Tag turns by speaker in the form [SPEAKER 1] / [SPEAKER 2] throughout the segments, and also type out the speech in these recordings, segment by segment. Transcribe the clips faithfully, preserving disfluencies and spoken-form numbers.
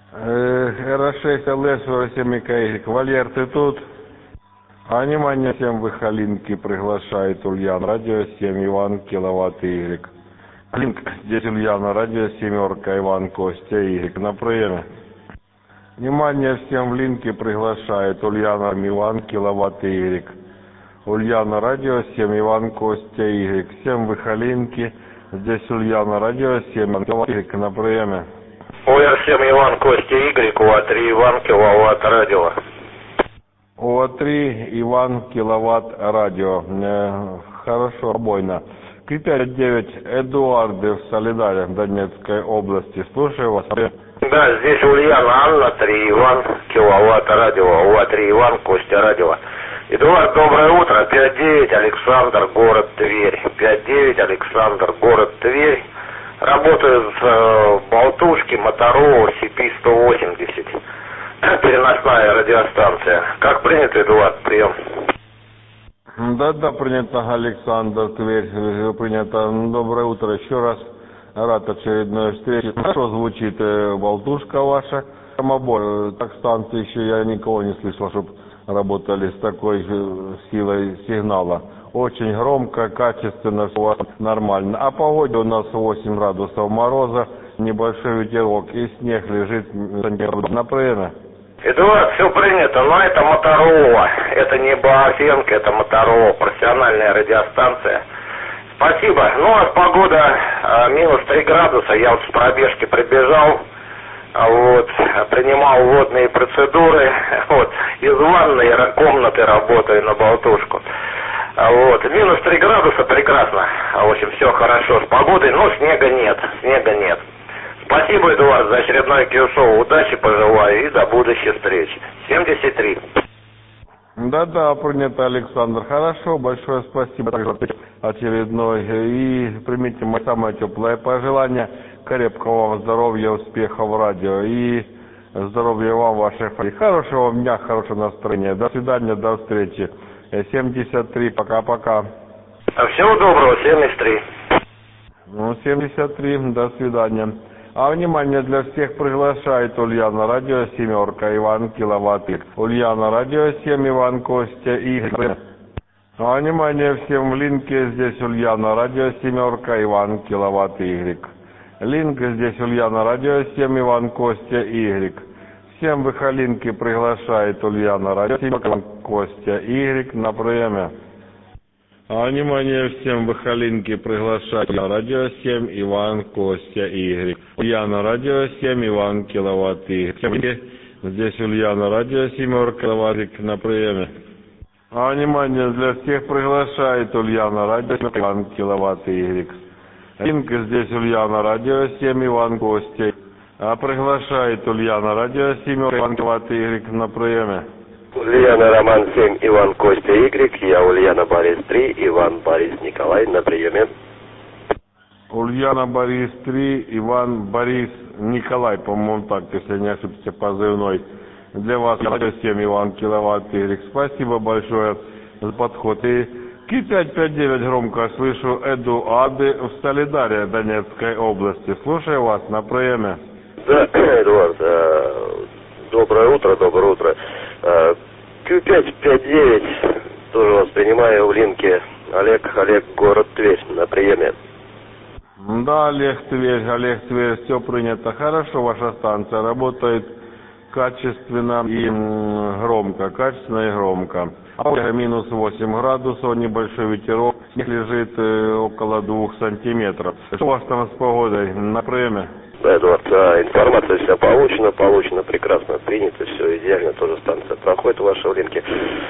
[SPEAKER 1] эр шесть эл эс сорок семь икс. Валер, ты тут? А внимание всем выхолинки приглашает Ульян, радио семь, Иван, киловатт Y. Линк, здесь Ульяна, радио семерка, Иван, Костя, Y. На приеме. Внимание всем в линке приглашает Ульяна, Иван, киловатт Y. Ульяна, радио семь, Иван, Костя, Y. Всем выхолинки, здесь Ульяна, радио семь, киловатт Y. На приеме.
[SPEAKER 2] УР семь, Иван, Костя, Y, УА три, Иван, киловатт, радио.
[SPEAKER 1] УА три, Иван, киловатт, радио. Э, хорошо, обойно. К пять девять, Эдуарды в Солидаре, Донецкой области. Слушаю вас.
[SPEAKER 2] Да, здесь Ульяна, Анна, три, Иван, киловатт, радио. УА три, Иван, Костя, радио. Эдуард, доброе утро. пять девять, Александр, город Тверь. пять девять, Александр, город Тверь. Работаю с э, болтушки Моторола си пи сто восемьдесят. Переносная радиостанция. Как принято, Эдуард, прием?
[SPEAKER 1] Да-да, принято, Александр, Тверь, принято. Доброе утро еще раз. Рад очередной встрече. Хорошо звучит э, болтушка ваша. Самобой. Так станции еще я никого не слышал, чтобы работали с такой же силой сигнала. Очень громко, качественно, все нормально. А погода у нас восемь градусов мороза, небольшой ветерок и снег лежит на приеме.
[SPEAKER 2] Эдуард, все принято, но это Моторола. Это не Баофенко, это Моторола, профессиональная радиостанция. Спасибо. Ну, а погода а, минус три градуса. Я вот с пробежки прибежал, а, вот, принимал водные процедуры. Вот, из ванной комнаты работаю на болтушку. А, вот, минус три градуса, прекрасно. А, в общем, все хорошо с погодой, но снега нет, снега нет. Спасибо, Эдуард, за очередное Q-шоу. Удачи пожелаю и до будущих встреч. семьдесят три.
[SPEAKER 1] Да-да, принято, Александр. Хорошо, большое спасибо. Очередной. И примите мои самые теплые пожелания. Крепкого вам здоровья, успехов в радио. И здоровья вам, ваших фамилий. Хорошего вам дня, хорошего настроения. До свидания, до встречи. семьдесят три, пока-пока.
[SPEAKER 2] Всего доброго, семьдесят три.
[SPEAKER 1] Ну, семьдесят три, до свидания. А внимание, для всех приглашает Ульяна, радио семерка, Иван, киловатт. Ульяна, радио семь, Иван, Костя, Y. А внимание всем в линке, здесь Ульяна, радио семерка, Иван, киловатт, Y. Линк, здесь Ульяна, радио семь, Иван, Костя, Y. Всем выхолинки приглашает Ульяна, радио семь, Иван, Костя, Y на приеме. А внимание всем выхолинки приглашать радио семь, Иван, Костя, Y. Ульяна, радио семь, Иван, киловатт, Y. Здесь Ульяна, радио семерка, киловатт, Y на приеме. А внимание для всех приглашает Ульяна, радио семь, Иван, киловатт, Y. Линк, здесь Ульяна, радио семь, Иван, Костя. А приглашает Ульяна, радио семь, Иван, киловатт, Y на приеме.
[SPEAKER 2] Ульяна, Роман семь, Иван, Костя, Y. Я Ульяна, Борис три, Иван, Борис, Николай на приеме.
[SPEAKER 1] Ульяна, Борис три, Иван, Борис, Николай, по-моему, так, если не ошибся, позывной. Для вас радио семь, Иван, киловатт, Y. Спасибо большое за подход. И Ки пять пять девять громко слышу Эдуарды в Солидаре, Донецкой области. Слушаю вас на приеме.
[SPEAKER 2] Да, Эдуард, э, доброе утро, доброе утро. Э, Q пять пять девять, тоже вас принимаю в линке. Олег, Олег, город Тверь, на приеме.
[SPEAKER 1] Да, Олег, Тверь, Олег, Тверь, все принято. Хорошо, ваша станция работает качественно и громко, качественно и громко. Минус восемь градусов, небольшой ветерок, снег лежит э, около двух сантиметров. Что у вас там с погодой на приеме?
[SPEAKER 2] Да, Эдуард, а, информация вся получена, получена, прекрасно принято, все идеально, тоже станция проходит в вашем линке.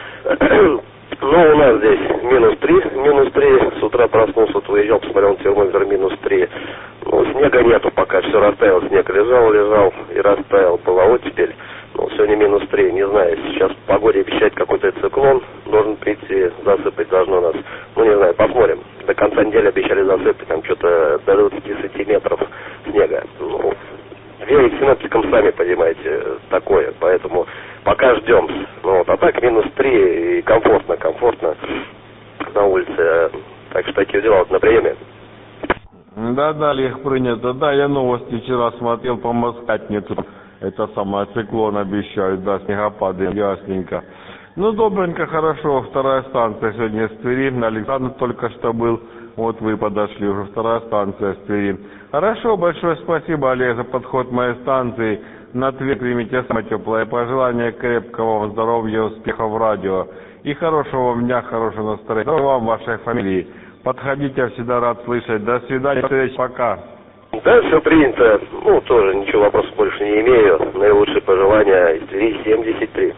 [SPEAKER 2] Ну, у нас здесь минус три, минус три, с утра проснулся, вот выезжал, посмотрел термометр минус три. Ну, снега нету пока, все растаял, снег лежал, лежал и растаял, была оттепель. Ну, сегодня минус три, не знаю, сейчас в погоде обещает какой-то циклон, должен прийти, засыпать должно нас. Ну, не знаю, посмотрим. До конца недели обещали засыпать, там что-то до двадцати сантиметров снега. Ну, верить синоптикам, сами понимаете, такое, поэтому пока ждем. Ну, вот, а так минус три и комфортно, комфортно на улице. Так что такие дела вот на приеме.
[SPEAKER 1] Да, да, Олег, принято. Да, я новости вчера смотрел по Москатницу. Это самое, циклон обещают, да, снегопады, ясненько. Ну, добренько, хорошо, вторая станция сегодня с Твери, Александр только что был, вот вы подошли, уже вторая станция с Твери. Хорошо, большое спасибо, Олег, за подход моей станции. На Тверь примите самое теплое пожелание, крепкого вам здоровья, успехов в радио. И хорошего вам дня, хорошего настроения. Здоровья вам, вашей фамилии. Подходите, я всегда рад слышать. До свидания, встреч, пока.
[SPEAKER 2] Да, все принято. Ну, тоже ничего, вопросов больше не имею. Наилучшие пожелания из Твери семьдесят три.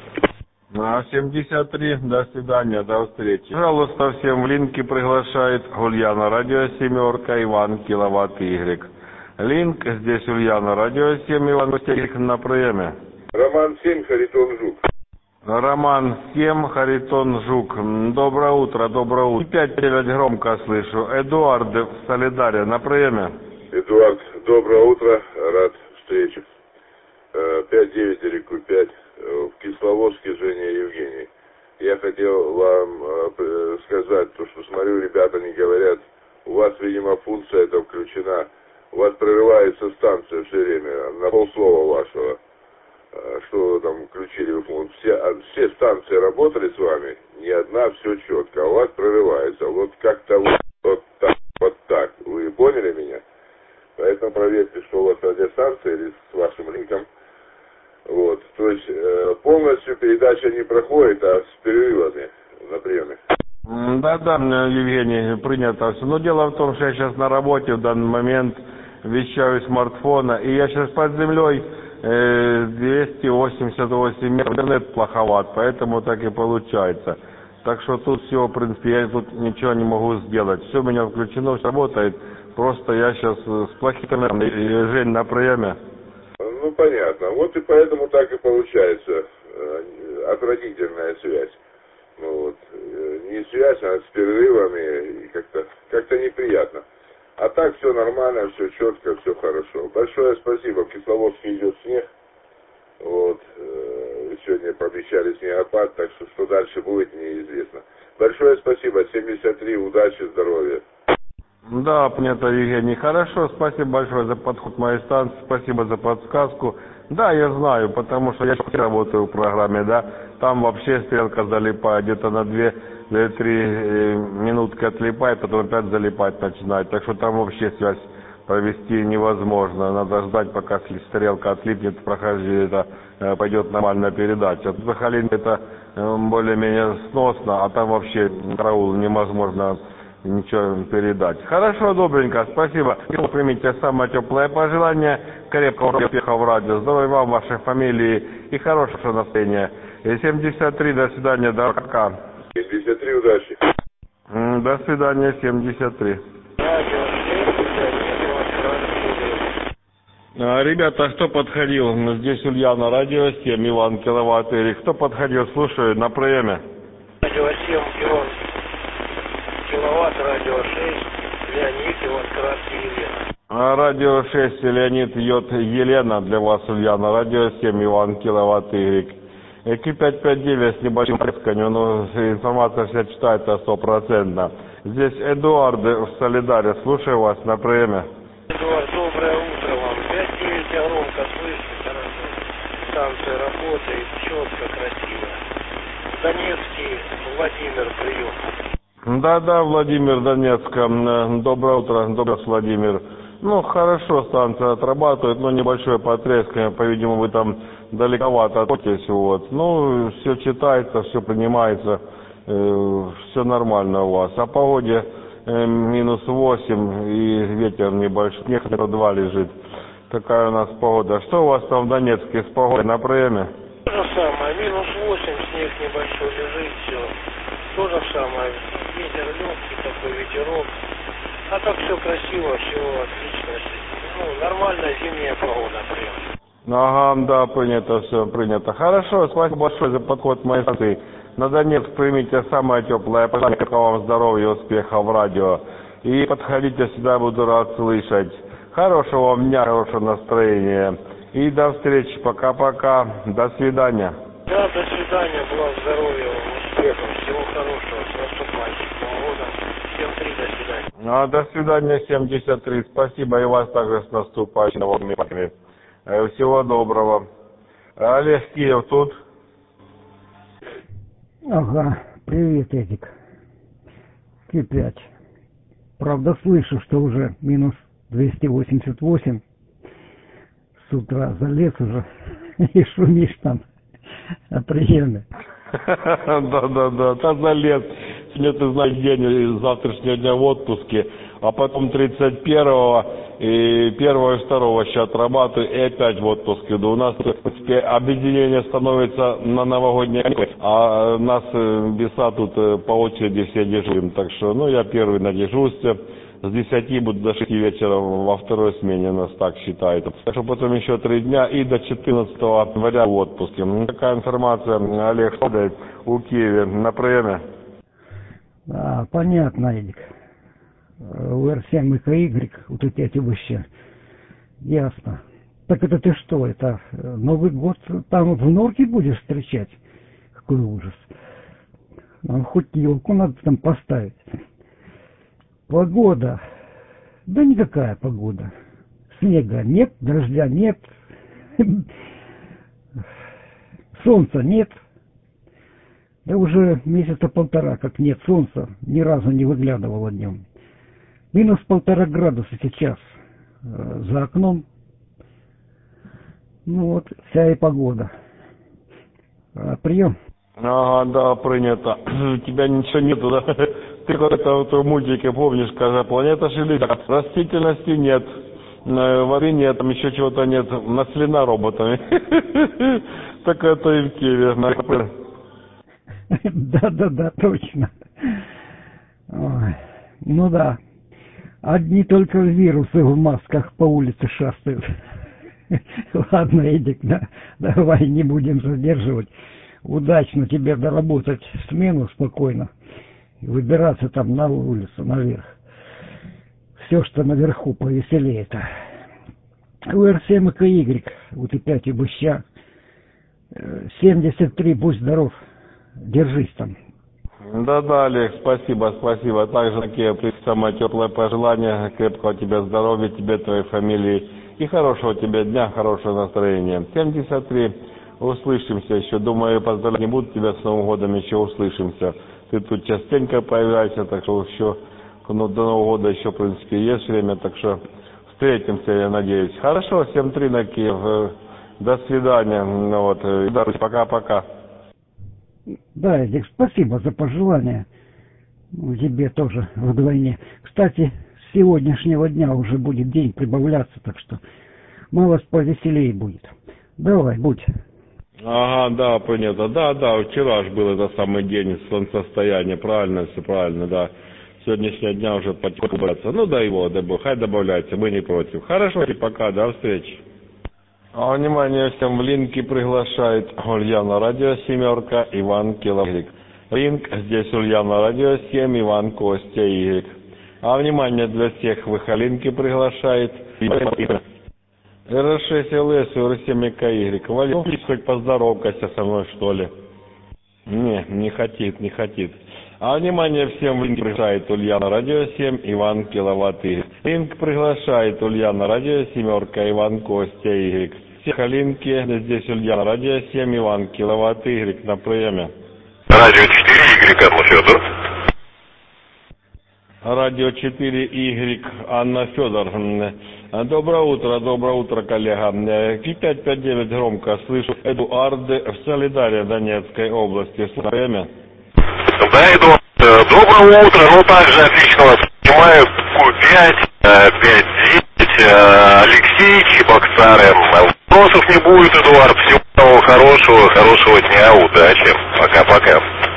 [SPEAKER 1] А, семьдесят три, до свидания, до встречи. Пожалуйста, всем в линке приглашает Ульяна, радио семерка, Иван, киловатт Y. Линк, здесь Ульяна, радио семь, Иван, Y на приеме.
[SPEAKER 3] Роман семь, Харитон Жук.
[SPEAKER 1] Роман семь, Харитон Жук. Доброе утро, доброе утро. Пять девять громко слышу. Эдуард в Солидаре, на приеме.
[SPEAKER 3] Эдуард, доброе утро, рад встрече. пять девять Реку пять. В Кисловодске, Женя и Евгений. Я хотел вам э, сказать, то, что смотрю, ребята не говорят, у вас, видимо, функция эта включена, у вас прерывается станция все время, на полслова вашего, э, что вы там включили, все, все станции работали с вами, ни одна, все четко, а у вас прерывается, вот как-то вот, вот так, вот так, вы поняли меня? Поэтому проверьте, что у вас радиостанция или с вашим линком. Вот, то есть э, полностью передача не проходит, а с перерывами на приеме.
[SPEAKER 1] Да-да, Евгений, принято все. Но дело в том, что я сейчас на работе в данный момент вещаю с смартфона, и я сейчас под землей э, двести восемьдесят восемь метров, интернет плоховат, поэтому так и получается. Так что тут все, в принципе, я тут ничего не могу сделать. Все у меня включено, все работает, просто я сейчас с плохим интернетом, Жень, на приеме.
[SPEAKER 3] Ну, понятно. Вот и поэтому так и получается э, отвратительная связь. Ну, вот, э, не связь, а с перерывами, и как-то как-то неприятно. А так все нормально, все четко, все хорошо. Большое спасибо. В Кисловодске идет снег. Вот, э, сегодня пообещали снегопад, так что что дальше будет, неизвестно. Большое спасибо. семьдесят три, удачи, здоровья.
[SPEAKER 1] Да, понятно, Евгений. Хорошо, спасибо большое за подход моей станции, спасибо за подсказку. Да, я знаю, потому что я работаю в программе, да, там вообще стрелка залипает, где-то на две-три минутки отлипает, потом опять залипать начинает, так что там вообще связь провести невозможно, надо ждать, пока стрелка отлипнет, прохождение, это пойдет нормальная передача. Тут Сахалин это более-менее сносно, а там вообще караул невозможно ничего передать. Хорошо, добренько, спасибо. Примите самое теплое пожелание, крепкого успеха в радио, здоровья вам, вашей фамилии и хорошего настроения. И семьдесят три, до свидания, до пока.
[SPEAKER 3] семьдесят три, удачи.
[SPEAKER 1] До свидания, семьдесят три. Ребята, кто подходил? Здесь Ульяна, радио семь, Иван, киловатт Y. Кто подходил? Слушаю, на приеме.
[SPEAKER 4] Радио семь, Иван, киловатт, радио шесть, Леонид, Иван, Краски, Елена.
[SPEAKER 1] Радио шесть, Леонид, Йод, Елена для вас, Ульяна. Радио семь, Иван, киловатт Y. Q пять пять девять с небольшим тресканием, но информация вся читается стопроцентно. Здесь Эдуард в Солидаре. Слушаю вас на приеме.
[SPEAKER 4] Эдуард, доброе утро вам. пять девять, я громко слышу, хорошо. Станция работает, четко, красиво. Донецкий, Владимир, прием.
[SPEAKER 1] Да-да, Владимир, Донецка. Доброе утро, доброе утро, Владимир. Ну, хорошо, станция отрабатывает, но небольшое потрескивание, по-видимому, вы там далековато отходитесь, вот. Ну, все читается, все принимается, э, все нормально у вас. О погоде э, минус восемь и ветер небольшой, снег метра два лежит. Такая у нас погода. Что у вас там в Донецке с погодой на приеме?
[SPEAKER 4] То же самое, минус восемь, снег небольшой лежит, все. То же самое, ветер легкий такой, ветерок. А так все красиво, все отлично. Ну, нормальная зимняя погода прям.
[SPEAKER 1] Ага, да, принято, все, принято. Хорошо, спасибо большое за подход моей станции. На Донецк примите самое теплое пожелание, какого вам здоровья и успеха в радио. И подходите сюда, буду рад слышать. Хорошего вам дня, хорошего настроения. И до встречи, пока-пока, до свидания.
[SPEAKER 4] Да, до свидания, благ, здоровья, успехов, всего хорошего, с наступающим Новым годом. Всем три, до свидания.
[SPEAKER 1] А, до свидания, семьдесят три. Спасибо и вас также с наступающим Новым годом. Э, Всего доброго. Олег Киев тут?
[SPEAKER 5] Ага, привет, Эдик. Ки пять. Правда, слышу, что уже минус двести восемьдесят восемь. С утра залез уже и шумишь там о приеме.
[SPEAKER 1] Да-да-да, да залез. Сегодня, ты знаешь, день завтрашнего дня в отпуске, а потом тридцать первого и первого и второго сейчас отрабатываю и опять в отпуске. Да у нас, в принципе, объединение становится на новогодние, а нас беса тут по очереди все дежурим. Так что, ну, я первый на дежурстве. С десяти буду до шести вечера во второй смене, нас так считают. Так что потом еще три дня и до четырнадцатого января в отпуске. Ну, такая информация, Олег, у Киеве на приеме.
[SPEAKER 5] А, понятно, Эдик. У Р семь и К Y, вот эти эти вообще. Ясно. Так это ты что, это Новый год там в норке будешь встречать? Какой ужас. Нам хоть елку надо там поставить. Погода. Да никакая погода. Снега нет, дождя нет. Солнца нет. Да уже месяца полтора, как нет солнца, ни разу не выглядывало днем. Минус полтора градуса сейчас э, за окном. Ну вот, вся и погода. А, прием.
[SPEAKER 1] Ага, да, принято. У тебя ничего нету, да? Ты как-то в мультике помнишь, когда планета шевелится, растительности нет, воды нет, там еще чего-то нет, населена роботами. Так это и в Киеве.
[SPEAKER 5] Да-да-да, точно. Ой, ну да. Одни только вирусы в масках по улице шастают. Ладно, Эдик, да, давай не будем задерживать. Удачно тебе доработать смену спокойно. И выбираться там на улицу, наверх. Все, что наверху, повеселее это. У Р семь и К Y, у Т пять и Быща. семьдесят три, будь здоров. Держись там.
[SPEAKER 1] Да-да, Олег, спасибо, спасибо. Также такие самое теплое пожелание, крепкого тебе здоровья, тебе, твоей фамилии и хорошего тебе дня, хорошего настроения. семьдесят три, услышимся еще. Думаю, поздравлять не буду тебя с Новым годом, еще услышимся. Ты тут частенько появляешься, так что еще ну, до Нового года еще, в принципе, есть время, так что встретимся, я надеюсь. Хорошо, семь три на Киев. До свидания. Ну, вот, пока-пока.
[SPEAKER 5] Да, Эдик, спасибо за пожелания. Тебе тоже вдвойне. Кстати, с сегодняшнего дня уже будет день прибавляться, так что малость повеселее будет. Давай, будь.
[SPEAKER 1] Ага, да, понятно. Да, да, вчера же был этот самый день солнцестояния. Правильно, все правильно, да. Сегодняшнего дня уже потихоньку. Ну, да его, дай бог, хай добавляется, мы не против. Хорошо, и пока, до встречи. А внимание, всем в линке приглашает Ульяна Радио Семерка, Иван Киловик. Линк здесь Ульяна Радио семь, Иван Костя Y. А внимание для всех в их линке приглашает Р шесть Л С, Р семь К Y. Валерий, хоть поздоровайся со мной, что ли? Не, не хотит, не хотит. А внимание, всем в линк приглашает Ульяна Радио семь, Иван Киловатт Y. Линк приглашает Ульяна Радио Семерка, Иван Костя Y. Всех линки здесь Ульяна Радио семь, Иван Киловатт Y на приеме.
[SPEAKER 2] Радио четыре Y, Анна Федор.
[SPEAKER 1] Радио четыре Y, Анна Федор. Доброе утро, доброе утро, коллега. Ки пять пять девять громко слышу. Эдуард в Солидаре Донецкой области. С время.
[SPEAKER 2] Да, Эдуард, доброе утро. Ну, также отлично вас понимаю. Ку пять, пять девять, Алексей, Чебоксары. Вопросов не будет, Эдуард. Всего самого хорошего, хорошего дня, удачи. Пока-пока.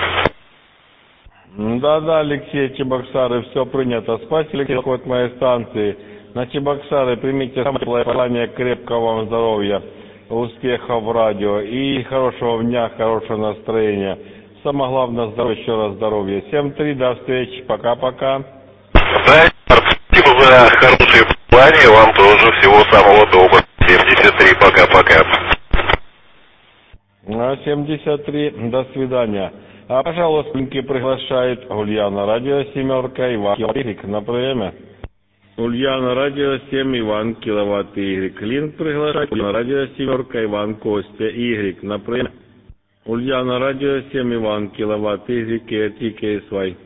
[SPEAKER 1] Да-да, Алексей, Чебоксары, все принято. Спасибо, Алексей, от моей станции. На Чебоксары примите самое желание крепкого вам здоровья, успехов в радио и хорошего дня, хорошего настроения. Самое главное, здоровье, еще раз здоровья. семь три, до встречи, пока-пока.
[SPEAKER 2] Да, спасибо за хорошие пожелания, вам тоже всего самого доброго. семьдесят три, пока-пока.
[SPEAKER 1] семьдесят три, до свидания. А, пожалуйста, приглашает Ульяна Радио Семерка, Иван Киловик на время. Ульяна, радио семь, Иван, киловатт Y. Линк приглашает. Ульяна, радио семерка, Иван, Костя, Y. На прием. Ульяна, радио семь, Иван, киловатт Y, Р Т К С Y.